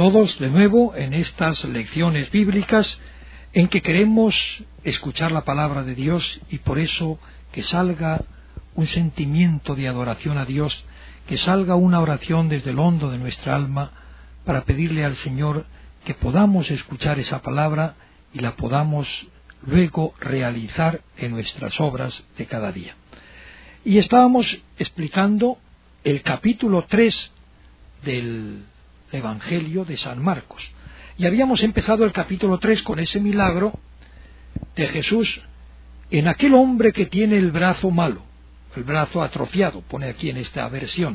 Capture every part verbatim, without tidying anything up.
todos de nuevo en estas lecciones bíblicas en que queremos escuchar la palabra de Dios y por eso que salga un sentimiento de adoración a Dios, que salga una oración desde el hondo de nuestra alma para pedirle al Señor que podamos escuchar esa palabra y la podamos luego realizar en nuestras obras de cada día. Y estábamos explicando el capítulo tres del Evangelio de San Marcos. Y habíamos empezado el capítulo tres con ese milagro de Jesús en aquel hombre que tiene el brazo malo, el brazo atrofiado, pone aquí en esta versión.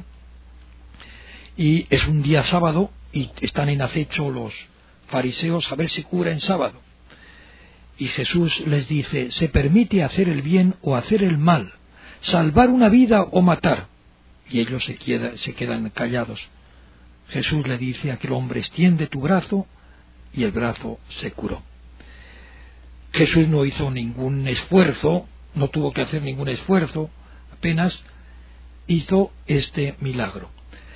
Y es un día sábado y están en acecho los fariseos a ver si cura en sábado. Y Jesús les dice, ¿se permite hacer el bien o hacer el mal? ¿Salvar una vida o matar? Y ellos se, queda, se quedan callados. Jesús le dice a aquel hombre, extiende tu brazo, y el brazo se curó. Jesús no hizo ningún esfuerzo, no tuvo que hacer ningún esfuerzo, apenas hizo este milagro.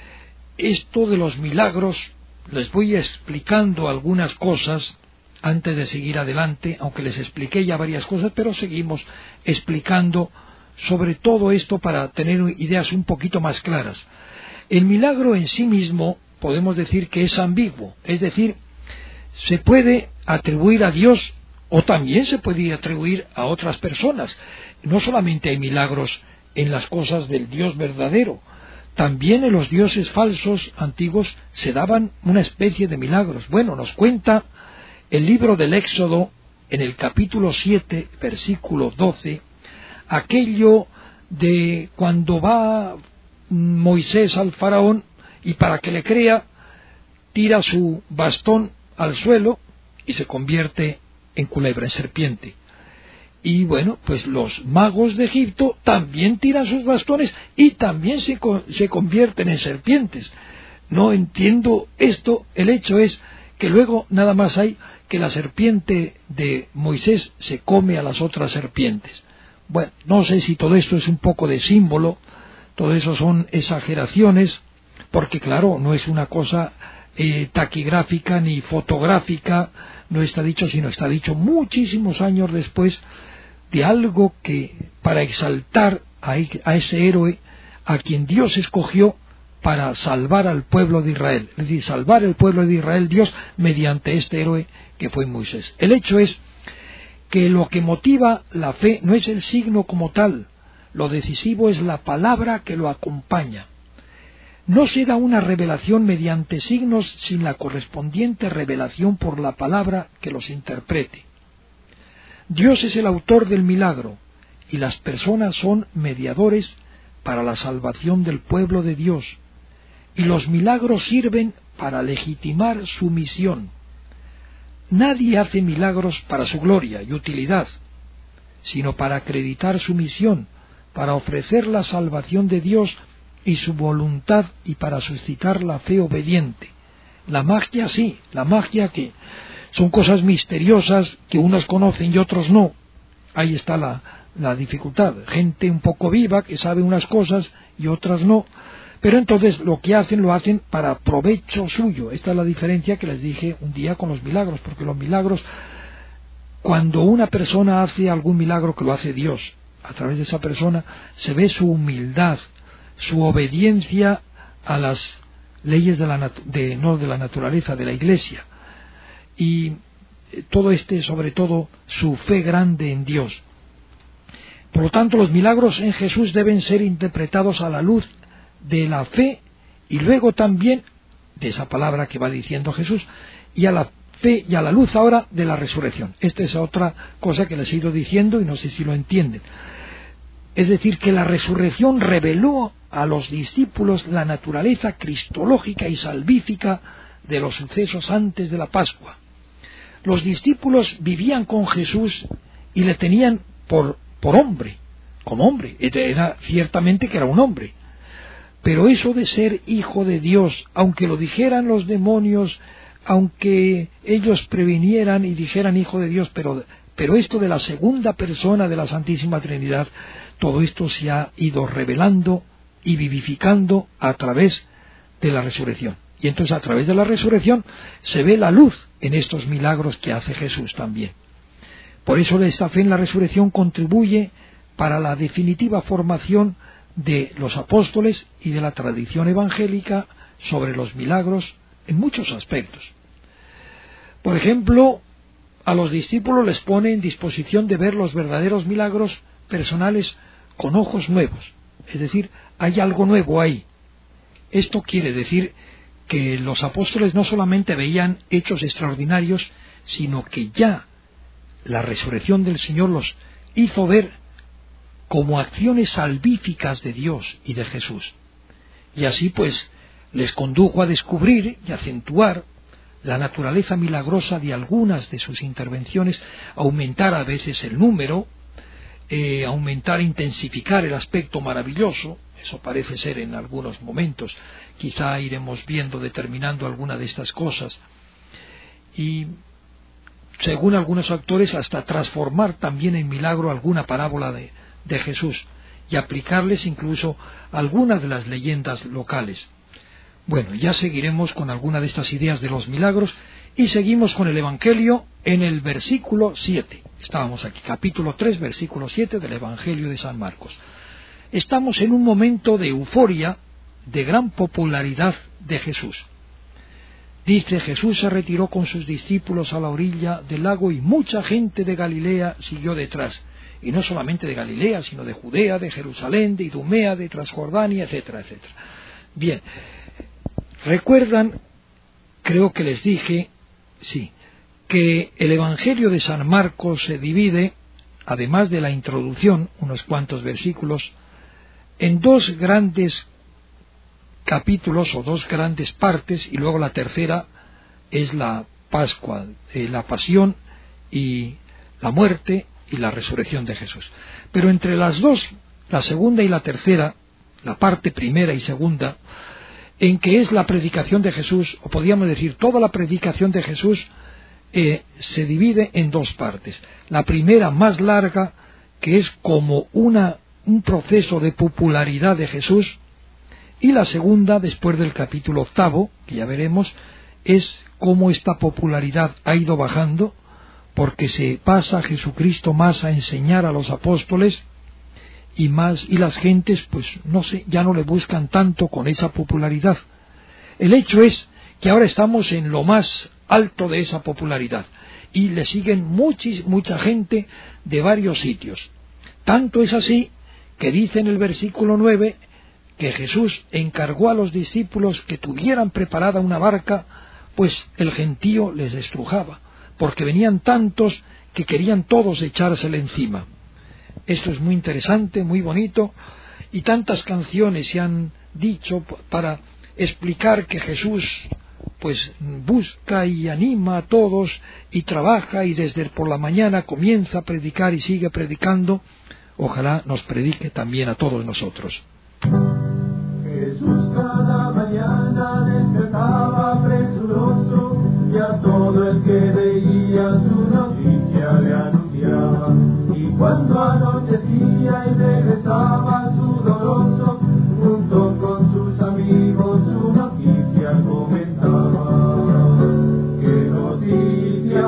Esto de los milagros, les voy explicando algunas cosas antes de seguir adelante, aunque les expliqué ya varias cosas, pero seguimos explicando sobre todo esto para tener ideas un poquito más claras. El milagro en sí mismo podemos decir que es ambiguo, es decir, se puede atribuir a Dios o también se puede atribuir a otras personas. No solamente hay milagros en las cosas del Dios verdadero, también en los dioses falsos antiguos se daban una especie de milagros. Bueno, nos cuenta el libro del Éxodo en el capítulo siete, versículo doce, aquello de cuando va Moisés al faraón y para que le crea tira su bastón al suelo y se convierte en culebra, en serpiente. Y bueno, pues los magos de Egipto también tiran sus bastones y también se, se convierten en serpientes. No entiendo esto, el hecho es que luego nada más hay que la serpiente de Moisés se come a las otras serpientes. Bueno, no sé si todo esto es un poco de símbolo, todo eso son exageraciones, porque claro, no es una cosa eh, taquigráfica ni fotográfica, no está dicho, sino está dicho muchísimos años después de algo que para exaltar a, a ese héroe a quien Dios escogió para salvar al pueblo de Israel, es decir, salvar el pueblo de Israel Dios mediante este héroe que fue Moisés. El hecho es que lo que motiva la fe no es el signo como tal, lo decisivo es la palabra que lo acompaña. No se da una revelación mediante signos sin la correspondiente revelación por la palabra que los interprete. Dios es el autor del milagro y las personas son mediadores para la salvación del pueblo de Dios, y los milagros sirven para legitimar su misión. Nadie hace milagros para su gloria y utilidad, sino para acreditar su misión, para ofrecer la salvación de Dios y su voluntad y para suscitar la fe obediente. La magia sí, la magia que son cosas misteriosas que unos conocen y otros no. Ahí está la, la dificultad. Gente un poco viva que sabe unas cosas y otras no. Pero entonces lo que hacen lo hacen para provecho suyo. Esta es la diferencia que les dije un día con los milagros, porque los milagros, cuando una persona hace algún milagro que lo hace Dios, a través de esa persona se ve su humildad, su obediencia a las leyes de la, de, no de la naturaleza, de la Iglesia, y todo este, sobre todo, su fe grande en Dios. Por lo tanto, los milagros en Jesús deben ser interpretados a la luz de la fe y luego también de esa palabra que va diciendo Jesús, y a la fe y a la luz ahora de la resurrección. Esta es otra cosa que les he ido diciendo y no sé si lo entienden. Es decir, que la resurrección reveló a los discípulos la naturaleza cristológica y salvífica de los sucesos antes de la Pascua. Los discípulos vivían con Jesús y le tenían por, por hombre, como hombre. Era ciertamente que era un hombre. Pero eso de ser hijo de Dios, aunque lo dijeran los demonios, aunque ellos previnieran y dijeran hijo de Dios, pero, pero esto de la segunda persona de la Santísima Trinidad, todo esto se ha ido revelando y vivificando a través de la resurrección. Y entonces a través de la resurrección se ve la luz en estos milagros que hace Jesús también. Por eso esta fe en la resurrección contribuye para la definitiva formación de los apóstoles y de la tradición evangélica sobre los milagros en muchos aspectos. Por ejemplo, a los discípulos les pone en disposición de ver los verdaderos milagros personales con ojos nuevos, es decir, hay algo nuevo ahí. Esto quiere decir que los apóstoles no solamente veían hechos extraordinarios, sino que ya la resurrección del Señor los hizo ver como acciones salvíficas de Dios y de Jesús. Y así pues les condujo a descubrir y acentuar la naturaleza milagrosa de algunas de sus intervenciones, aumentar a veces el número, eh, aumentar, intensificar el aspecto maravilloso. Eso parece ser en algunos momentos. Quizá iremos viendo, determinando alguna de estas cosas. Y según algunos autores, hasta transformar también en milagro alguna parábola de, de Jesús y aplicarles incluso algunas de las leyendas locales. Bueno, ya seguiremos con alguna de estas ideas de los milagros y seguimos con el Evangelio en el versículo siete. Estábamos aquí, capítulo tres, versículo siete del Evangelio de San Marcos. Estamos en un momento de euforia, de gran popularidad de Jesús. Dice, Jesús se retiró con sus discípulos a la orilla del lago y mucha gente de Galilea siguió detrás. Y no solamente de Galilea, sino de Judea, de Jerusalén, de Idumea, de Transjordania, etcétera, etcétera. Bien, recuerdan, creo que les dije, sí, que el Evangelio de San Marcos se divide, además de la introducción, unos cuantos versículos, en dos grandes capítulos o dos grandes partes, y luego la tercera es la Pascua, eh, la pasión y la muerte y la resurrección de Jesús. Pero entre las dos, la segunda y la tercera, la parte primera y segunda, en que es la predicación de Jesús, o podríamos decir toda la predicación de Jesús, eh, se divide en dos partes. La primera, más larga, que es como una, un proceso de popularidad de Jesús, y la segunda, después del capítulo octavo, que ya veremos, es cómo esta popularidad ha ido bajando, porque se pasa Jesucristo más a enseñar a los apóstoles, y más y las gentes pues no sé, ya no le buscan tanto con esa popularidad. El hecho es que ahora estamos en lo más alto de esa popularidad y le siguen muchis, mucha gente de varios sitios. Tanto es así que dice en el versículo nueve que Jesús encargó a los discípulos que tuvieran preparada una barca, pues el gentío les estrujaba, porque venían tantos que querían todos echársele encima. Esto es muy interesante, muy bonito, y tantas canciones se han dicho para explicar que Jesús pues busca y anima a todos y trabaja y desde por la mañana comienza a predicar y sigue predicando. Ojalá nos predique también a todos nosotros. Jesús cada mañana despertaba presuroso y a todo el que veía su noticia le anunciaba. Y cuando anochecía y regresaba sudoroso, junto con sus amigos su noticia comentaba. ¡Qué noticia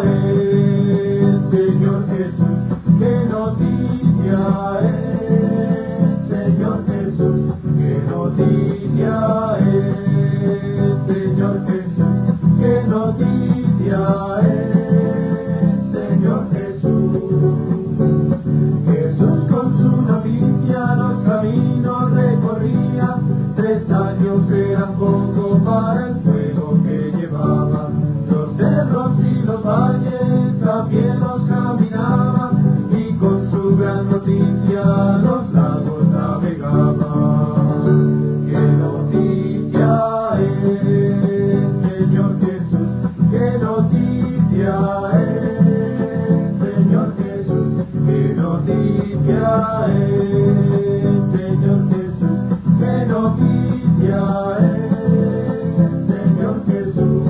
es, Señor Jesús! ¡Qué noticia es, Señor Jesús! ¡Qué noticia es, Señor Jesús! ¡Qué noticia es, Señor Jesús! Jesús con su noticia los caminos recorría, tres años eran poco para el fuego que llevaba. Los cerros y los valles también los caminaba, y con su gran noticia los lagos navegaba. ¡Qué noticia es, Señor Jesús! ¡Qué noticia es, Señor Jesús! ¡Qué noticia es, Señor Jesús! ¡Qué noticia es, Señor Jesús!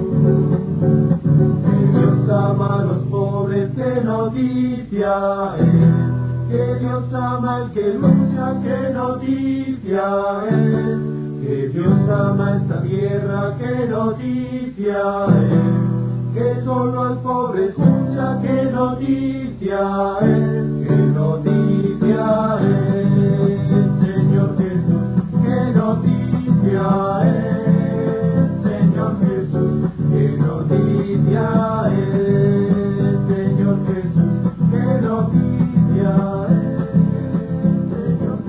Que Dios ama a los pobres, qué noticia es. Que Dios ama al que lucha, qué noticia es. que Dios ama esta tierra, qué noticia es, que solo al pobre escucha, qué noticia es, qué noticia es, Señor Jesús, qué noticia es, Señor Jesús, qué noticia es, Señor Jesús, qué noticia es, Señor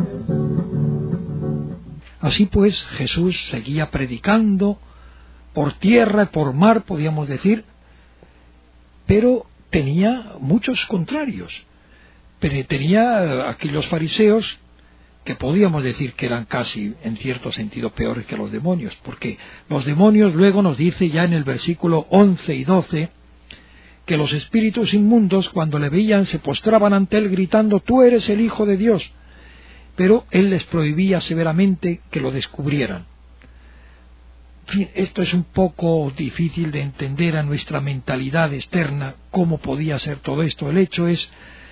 Jesús. Así pues, Jesús seguía predicando por tierra y por mar, podíamos decir, pero tenía muchos contrarios. Pero tenía aquellos fariseos que podíamos decir que eran casi, en cierto sentido, peores que los demonios, porque los demonios luego nos dice ya en el versículo once y doce que los espíritus inmundos, cuando le veían, se postraban ante él gritando: tú eres el Hijo de Dios. Pero él les prohibía severamente que lo descubrieran. En fin, esto es un poco difícil de entender a nuestra mentalidad externa, cómo podía ser todo esto. El hecho es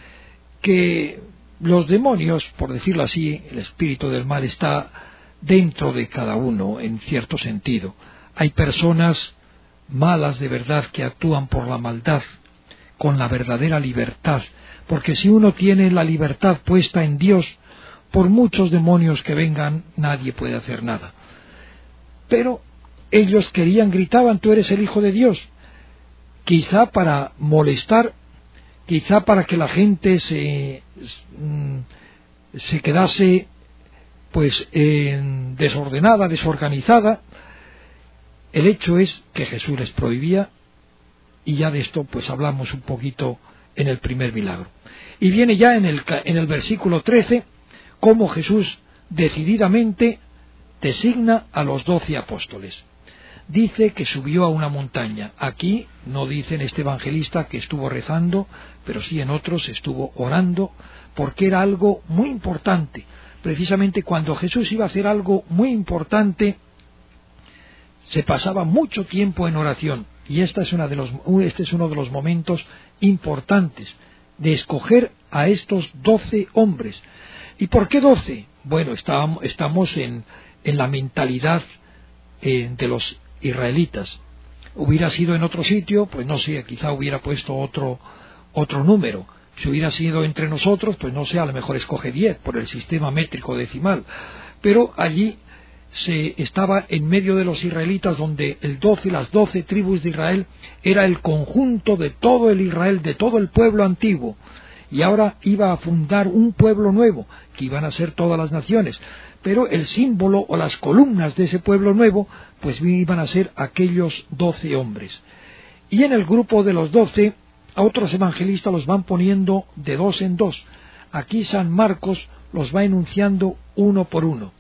que los demonios, por decirlo así, el espíritu del mal está dentro de cada uno, en cierto sentido. Hay personas malas de verdad que actúan por la maldad, con la verdadera libertad, porque si uno tiene la libertad puesta en Dios, por muchos demonios que vengan, nadie puede hacer nada. Pero ellos querían, gritaban: tú eres el Hijo de Dios, quizá para molestar, quizá para que la gente se, se quedase pues eh, desordenada, desorganizada. El hecho es que Jesús les prohibía, y ya de esto pues hablamos un poquito en el primer milagro. Y viene ya en el, en el versículo trece cómo Jesús decididamente designa a los doce apóstoles. Dice que subió a una montaña. Aquí no dice en este evangelista que estuvo rezando, pero sí en otros estuvo orando, porque era algo muy importante. Precisamente cuando Jesús iba a hacer algo muy importante, se pasaba mucho tiempo en oración. Y esta es una de los, este es uno de los momentos importantes de escoger a estos doce hombres. ¿Y por qué doce? Bueno, estamos, estamos en, en la mentalidad eh, de los israelitas. Hubiera sido en otro sitio, pues no sé, quizá hubiera puesto otro, otro número. Si hubiera sido entre nosotros, pues no sé, a lo mejor escoge diez por el sistema métrico decimal. Pero allí se estaba en medio de los israelitas, donde el doce, las doce tribus de Israel era el conjunto de todo el Israel, de todo el pueblo antiguo. Y ahora iba a fundar un pueblo nuevo, que iban a ser todas las naciones. Pero el símbolo o las columnas de ese pueblo nuevo, pues iban a ser aquellos doce hombres. Y en el grupo de los doce, a otros evangelistas los van poniendo de dos en dos. Aquí San Marcos los va enunciando uno por uno.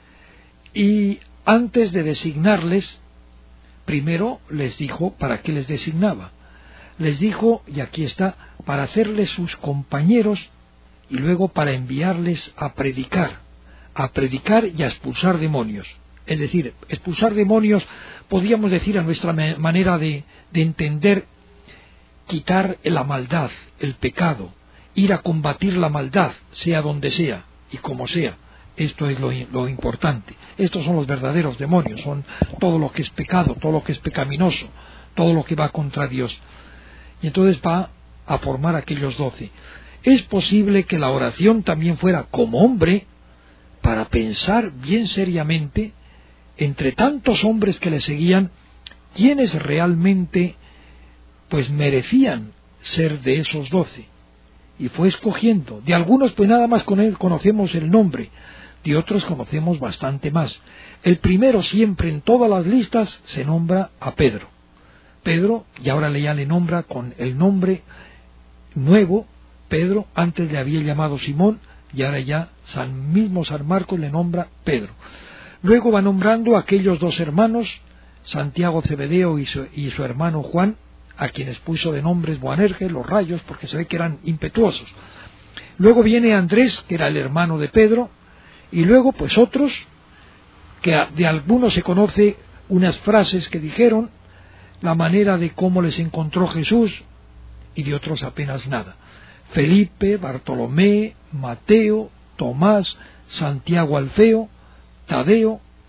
Y antes de designarles, primero les dijo para qué les designaba. Les dijo, y aquí está, para hacerles sus compañeros, y luego para enviarles a predicar, a predicar y a expulsar demonios. Es decir, expulsar demonios, podríamos decir a nuestra manera de, de entender, quitar la maldad, el pecado, ir a combatir la maldad, sea donde sea y como sea. Esto es lo, lo importante. Estos son los verdaderos demonios, son todo lo que es pecado, todo lo que es pecaminoso, todo lo que va contra Dios. Y entonces va a formar aquellos doce. Es posible que la oración también fuera como hombre, para pensar bien seriamente, entre tantos hombres que le seguían, quiénes realmente pues merecían ser de esos doce. Y fue escogiendo. De algunos pues nada más con él conocemos el nombre, de otros conocemos bastante más. El primero siempre en todas las listas se nombra a Pedro. Pedro, y ahora ya le nombra con el nombre nuevo, Pedro. Antes le había llamado Simón, y ahora ya San mismo San Marcos le nombra Pedro. Luego va nombrando a aquellos dos hermanos, Santiago Zebedeo y su, y su hermano Juan, a quienes puso de nombres Boanerges, los rayos, porque se ve que eran impetuosos. Luego viene Andrés, que era el hermano de Pedro, y luego pues otros, que de algunos se conoce unas frases que dijeron, la manera de cómo les encontró Jesús, y de otros apenas nada. Felipe, Bartolomé, Mateo, Tomás, Santiago Alfeo, Tadeo,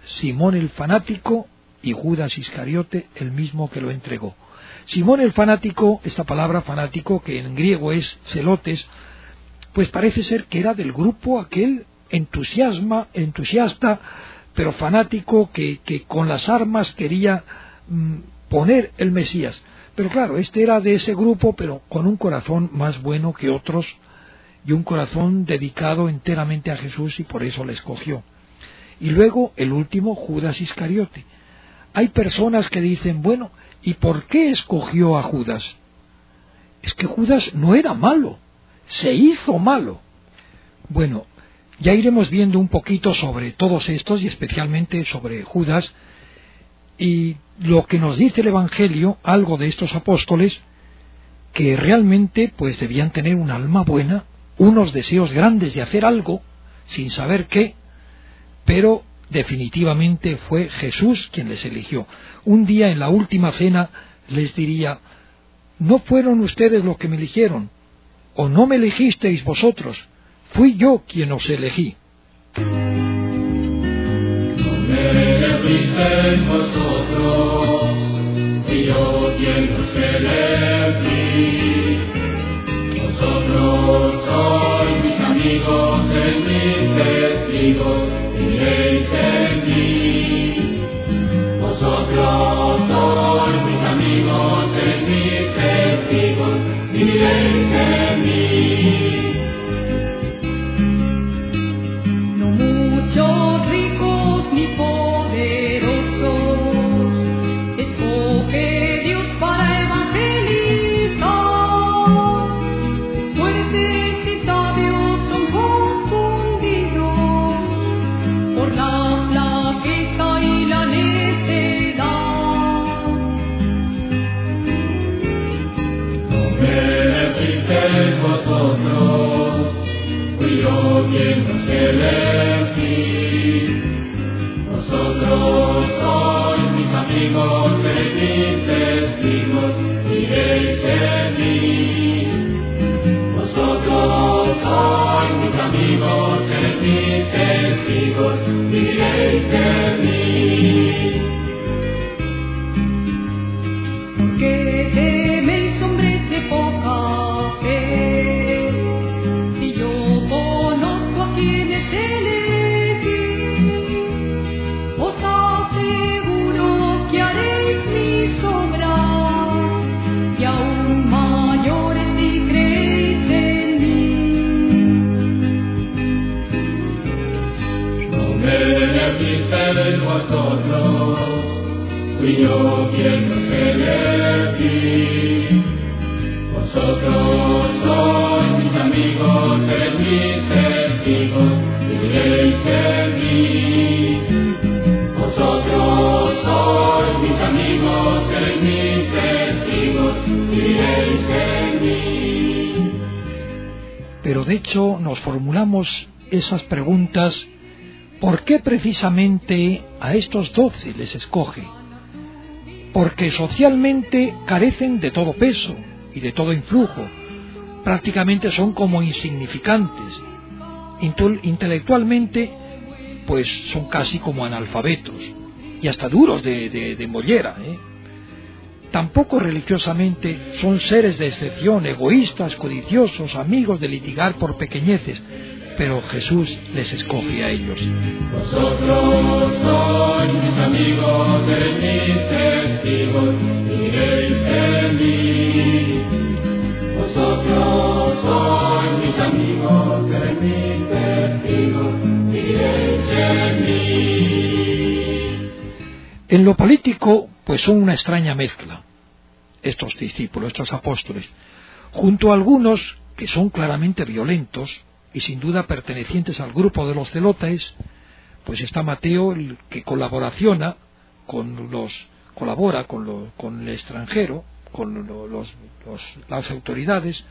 Simón el fanático y Judas Iscariote, el mismo que lo entregó. Simón el fanático, esta palabra fanático, que en griego es celotes, pues parece ser que era del grupo aquel entusiasma, entusiasta, pero fanático, que, que con las armas quería mm, poner el Mesías. Pero claro, este era de ese grupo, pero con un corazón más bueno que otros, y un corazón dedicado enteramente a Jesús, y por eso le escogió. Y luego el último, Judas Iscariote. Hay personas que dicen, bueno, ¿y por qué escogió a Judas? Es que Judas no era malo, se hizo malo. Bueno, ya iremos viendo un poquito sobre todos estos, y especialmente sobre Judas, y lo que nos dice el Evangelio, algo de estos apóstoles, que realmente pues debían tener un alma buena, unos deseos grandes de hacer algo, sin saber qué, pero definitivamente fue Jesús quien les eligió. Un día en la última cena les diría, no fueron ustedes los que me eligieron, o no me elegisteis vosotros, fui yo quien os elegí. No me elegisteis vosotros, fui yo quien os elegí. Vosotros sois mis amigos, en mis testigos, diréis en mí. Vosotros sois mis amigos, en mis testigos, diréis en mí. No muchos ricos ni poderosos escoge Dios para evangelizar. Fuertes y sabios son confundidos por la flaqueza y la necedad. No me elegisteis vosotros, fui yo quien os elegí. Vosotros sois mis amigos, en mis testigos, diréis en mí. Vosotros sois mis amigos, en mis testigos, diréis en mí. ¿Por qué teméis hombres de poca fe? Si yo conozco a quienes elegí, os aseguro que haréis mis obras, y aún mayores si creéis en mí. No me elegisteis vosotros, fui yo quien os elegí. Vosotros sois mis amigos, en mis testigos, diréis en mí. Vosotros sois mis amigos, en mis testigos, diréis en mí. Pero de hecho nos formulamos esas preguntas, ¿por qué precisamente a estos doce les escoge? Porque socialmente carecen de todo peso y de todo influjo, prácticamente son como insignificantes, Intel- intelectualmente pues son casi como analfabetos, y hasta duros de, de, de mollera, ¿eh? Tampoco religiosamente son seres de excepción, egoístas, codiciosos, amigos de litigar por pequeñeces, pero Jesús les escoge a ellos. Vosotros sois mis amigos, en mis testigos, diréis en mí. Vosotros sois mis amigos, en mis testigos, diréis en mí. En lo político, pues son una extraña mezcla, estos discípulos, estos apóstoles, junto a algunos que son claramente violentos, y sin duda pertenecientes al grupo de los celotes, pues está Mateo, el que colaboraciona con los, colabora con, lo, con el extranjero, con lo, los, los, las autoridades.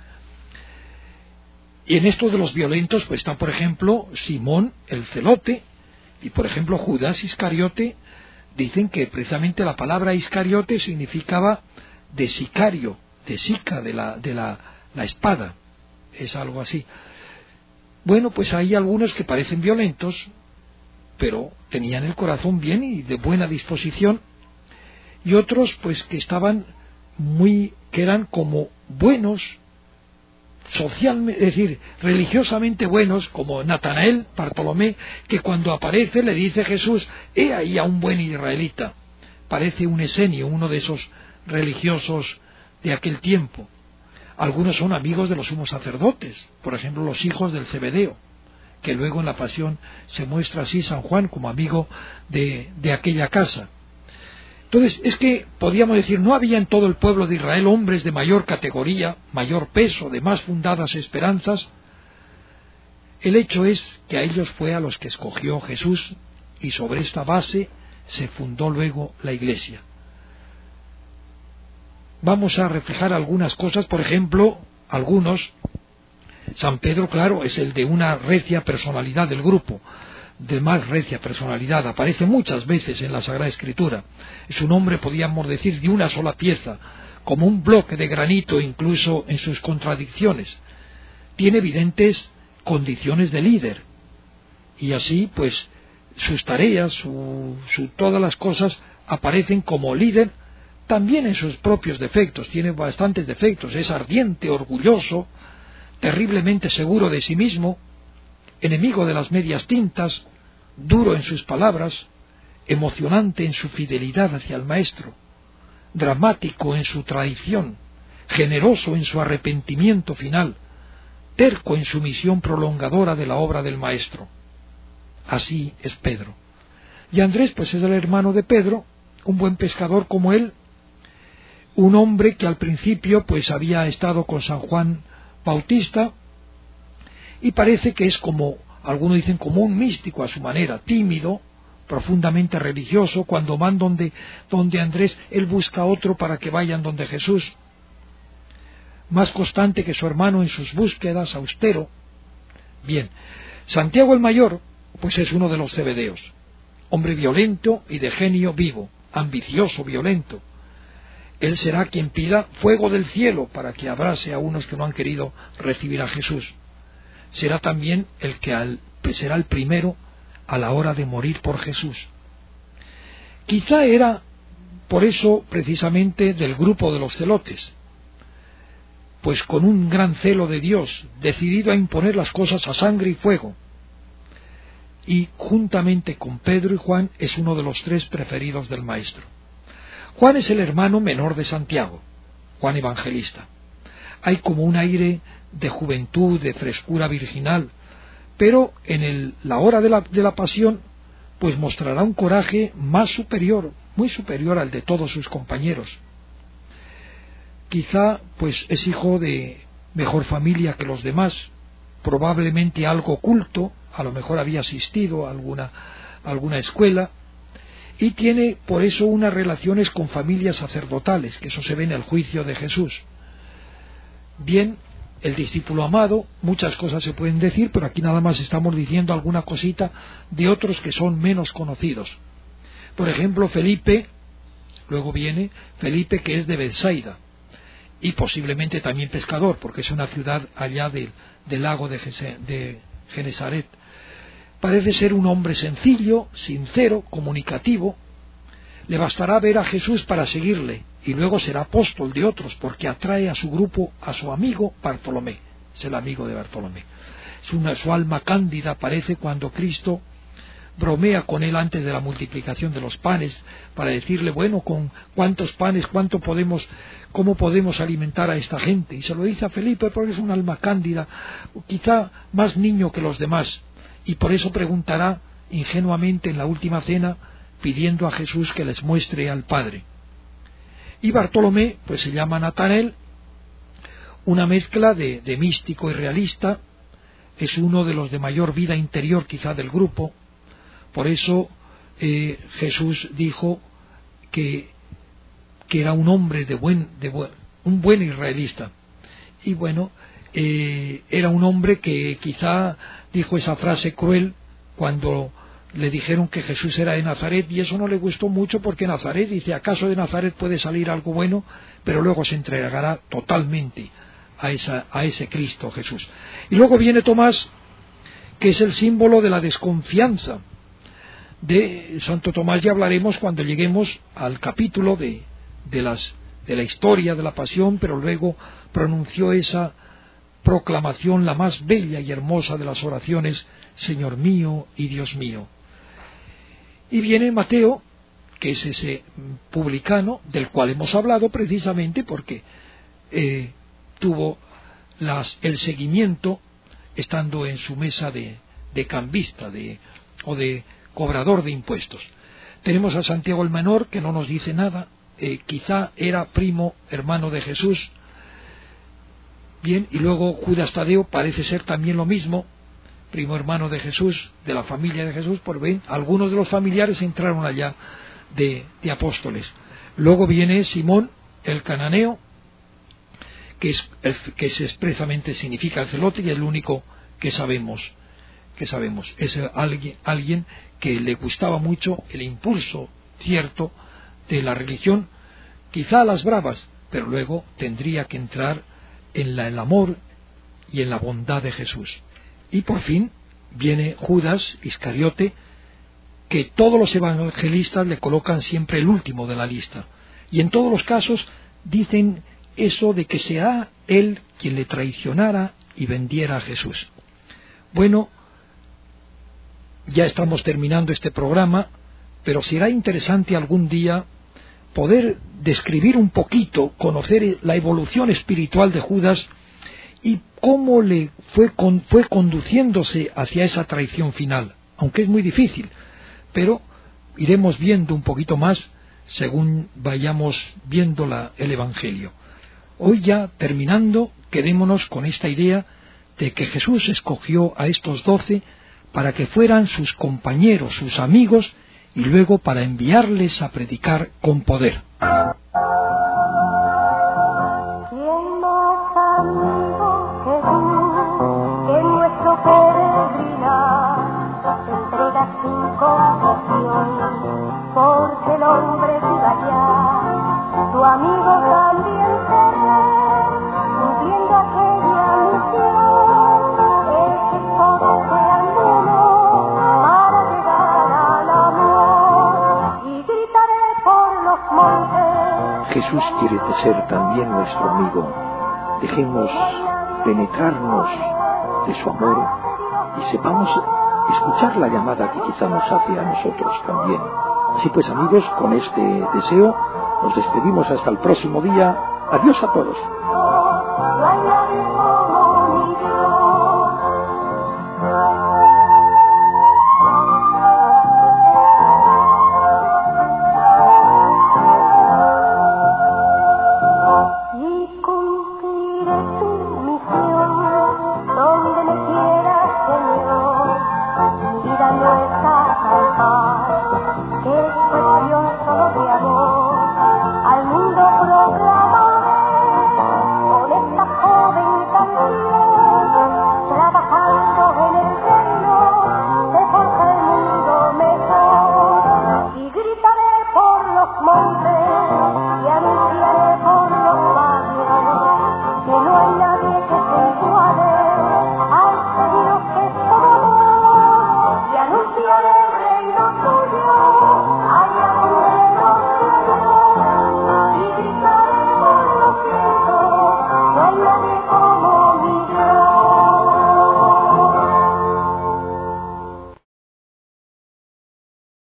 Y en estos de los violentos pues está, por ejemplo, Simón el celote, y por ejemplo Judas Iscariote. Dicen que precisamente la palabra Iscariote significaba de sicario, de sica, de la, de la, la espada, es algo así. Bueno, pues hay algunos que parecen violentos, pero tenían el corazón bien y de buena disposición, y otros pues que estaban muy, que eran como buenos, socialmente, es decir, religiosamente buenos, como Natanael, Bartolomé, que cuando aparece le dice Jesús: he ahí a un buen israelita. Parece un esenio, uno de esos religiosos de aquel tiempo. Algunos son amigos de los sumos sacerdotes, por ejemplo los hijos del Zebedeo, que luego en la Pasión se muestra así San Juan como amigo de, de aquella casa. Entonces, es que, podríamos decir, no había en todo el pueblo de Israel hombres de mayor categoría, mayor peso, de más fundadas esperanzas. El hecho es que a ellos fue a los que escogió Jesús, y sobre esta base se fundó luego la Iglesia. Vamos a reflejar algunas cosas, por ejemplo, algunos. San Pedro, claro, es el de una recia personalidad del grupo, de más recia personalidad, aparece muchas veces en la Sagrada Escritura. Es un hombre, podríamos decir, de una sola pieza, como un bloque de granito, incluso en sus contradicciones. Tiene evidentes condiciones de líder, y así, pues, sus tareas, su, su, todas las cosas aparecen como líder, también en sus propios defectos. Tiene bastantes defectos, es ardiente, orgulloso, terriblemente seguro de sí mismo, enemigo de las medias tintas, duro en sus palabras, emocionante en su fidelidad hacia el Maestro, dramático en su traición, generoso en su arrepentimiento final, terco en su misión prolongadora de la obra del Maestro. Así es Pedro. Y Andrés, pues es el hermano de Pedro, un buen pescador como él, un hombre que al principio pues había estado con San Juan Bautista, y parece que es como, algunos dicen, como un místico a su manera, tímido, profundamente religioso. Cuando van donde, donde Andrés, él busca otro para que vayan donde Jesús, más constante que su hermano en sus búsquedas, austero. Bien, Santiago el Mayor, pues es uno de los Zebedeos, hombre violento y de genio vivo, ambicioso, violento. Él será quien pida fuego del cielo para que abrase a unos que no han querido recibir a Jesús. Será también el que al, pues será el primero a la hora de morir por Jesús. Quizá era por eso precisamente del grupo de los celotes, pues con un gran celo de Dios, decidido a imponer las cosas a sangre y fuego. Y juntamente con Pedro y Juan es uno de los tres preferidos del Maestro. Juan es el hermano menor de Santiago, Juan Evangelista. Hay como un aire de juventud, de frescura virginal, pero en el, la hora de la, de la pasión, pues mostrará un coraje más superior, muy superior al de todos sus compañeros. Quizá, pues, es hijo de mejor familia que los demás, probablemente algo culto, a lo mejor había asistido a alguna, a alguna escuela, y tiene por eso unas relaciones con familias sacerdotales, que eso se ve en el juicio de Jesús. Bien, el discípulo amado, muchas cosas se pueden decir, pero aquí nada más estamos diciendo alguna cosita de otros que son menos conocidos. Por ejemplo, Felipe, luego viene Felipe, que es de Betsaida, y posiblemente también pescador, porque es una ciudad allá de, del lago de, de Genesaret. Parece ser un hombre sencillo, sincero, comunicativo. Le bastará ver a Jesús para seguirle, y luego será apóstol de otros, porque atrae a su grupo a su amigo Bartolomé. Es el amigo de Bartolomé. Es una, su alma cándida parece cuando Cristo bromea con él antes de la multiplicación de los panes, para decirle, bueno, con cuántos panes, cuánto podemos, cómo podemos alimentar a esta gente. Y se lo dice a Felipe porque es un alma cándida, quizá más niño que los demás, y por eso preguntará ingenuamente en la última cena, pidiendo a Jesús que les muestre al Padre. Y Bartolomé, pues se llama Natanael, una mezcla de, de místico y realista, es uno de los de mayor vida interior quizá del grupo. Por eso eh, Jesús dijo que, que era un hombre de buen, de buen, un buen israelista. Y bueno, eh, era un hombre que quizá dijo esa frase cruel cuando le dijeron que Jesús era de Nazaret, y eso no le gustó mucho, porque Nazaret, dice, ¿acaso de Nazaret puede salir algo bueno? Pero luego se entregará totalmente a, esa, a ese Cristo Jesús. Y luego viene Tomás, que es el símbolo de la desconfianza, de Santo Tomás ya hablaremos cuando lleguemos al capítulo de, de, las, de la historia de la pasión, pero luego pronunció esa proclamación, la más bella y hermosa de las oraciones: Señor mío y Dios mío. Y viene Mateo, que es ese publicano del cual hemos hablado precisamente porque eh, tuvo las, el seguimiento estando en su mesa de, de cambista de, o de cobrador de impuestos. Tenemos a Santiago el Menor, que no nos dice nada, eh, quizá era primo hermano de Jesús. Bien, y luego Judas Tadeo parece ser también lo mismo, primo hermano de Jesús, de la familia de Jesús. Pues ven, algunos de los familiares entraron allá de, de apóstoles. Luego viene Simón el cananeo, que es, el, que es expresamente significa el celote, y es el único que sabemos, que sabemos. Es alguien, alguien que le gustaba mucho el impulso cierto de la religión, quizá a las bravas, pero luego tendría que entrar en la, el amor y en la bondad de Jesús. Y por fin viene Judas Iscariote, que todos los evangelistas le colocan siempre el último de la lista, y en todos los casos dicen eso de que sea él quien le traicionara y vendiera a Jesús. Bueno, ya estamos terminando este programa, pero será interesante algún día poder describir un poquito, conocer la evolución espiritual de Judas y cómo le fue, con, fue conduciéndose hacia esa traición final, aunque es muy difícil, pero iremos viendo un poquito más según vayamos viendo la, el Evangelio. Hoy ya terminando, quedémonos con esta idea de que Jesús escogió a estos doce para que fueran sus compañeros, sus amigos, y luego para enviarles a predicar con poder. ¿Quién más amigo que tú, que nuestro peregrinar entrega sin compasión, porque el hombre viva ya, tu amigo también será, cumpliendo aquella misión, es que todos sean uno para llegar al amor, y gritaré por los montes. Jesús quiere ser también nuestro amigo. Dejemos penetrarnos de su amor y sepamos escuchar la llamada que quizá nos hace a nosotros también. Así pues, amigos, con este deseo nos despedimos hasta el próximo día. Adiós a todos. Vida nueva.